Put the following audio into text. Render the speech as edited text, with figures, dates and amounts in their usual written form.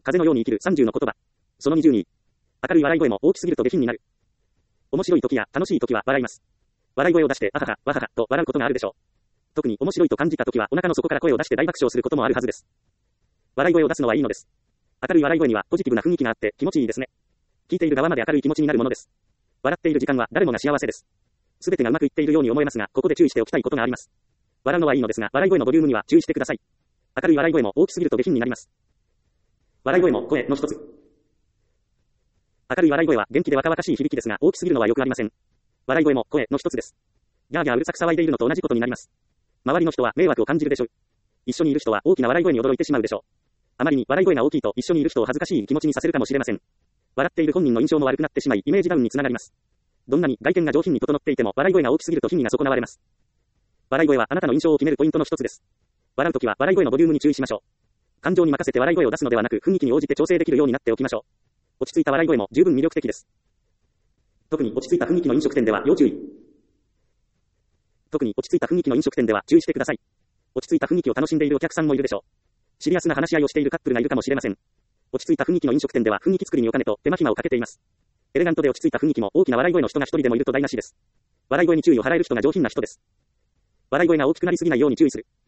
風のように生きる30の言葉。その20に、明るい笑い声も大きすぎると下品になる。面白い時や楽しい時は笑います。笑い声を出して、あはは、わはは、と笑うことがあるでしょう。特に面白いと感じた時はお腹の底から声を出して大爆笑することもあるはずです。笑い声を出すのはいいのです。明るい笑い声にはポジティブな雰囲気があって気持ちいいですね。聞いている側まで明るい気持ちになるものです。笑っている時間は誰もが幸せです。すべてがうまくいっているように思えますが、ここで注意しておきたいことがあります。笑うのはいいのですが、笑い声のボリュームには注意してください。明るい笑い声も大きすぎると下品になります。笑い声も声の一つ。明るい笑い声は元気で若々しい響きですが、大きすぎるのはよくありません。笑い声も声の一つです。ギャーギャーうるさく騒いでいるのと同じことになります。周りの人は迷惑を感じるでしょう。一緒にいる人は大きな笑い声に驚いてしまうでしょう。あまりに笑い声が大きいと一緒にいる人を恥ずかしい気持ちにさせるかもしれません。笑っている本人の印象も悪くなってしまい、イメージダウンにつながります。どんなに外見が上品に整っていても、笑い声が大きすぎると品位が損なわれます。笑い声はあなたの印象を決めるポイントの一つです。笑うときは笑い声のボリュームに注意しましょう。感情に任せて笑い声を出すのではなく、雰囲気に応じて調整できるようになっておきましょう。落ち着いた笑い声も十分魅力的です。特に落ち着いた雰囲気の飲食店では要注意。特に落ち着いた雰囲気の飲食店では注意してください。落ち着いた雰囲気を楽しんでいるお客さんもいるでしょう。シリアスな話し合いをしているカップルがいるかもしれません。落ち着いた雰囲気の飲食店では雰囲気作りにお金と手間暇をかけています。エレガントで落ち着いた雰囲気も大きな笑い声の人が一人でもいると台無しです。笑い声に注意を払える人が上品な人です。笑い声が大きくなりすぎないように注意する。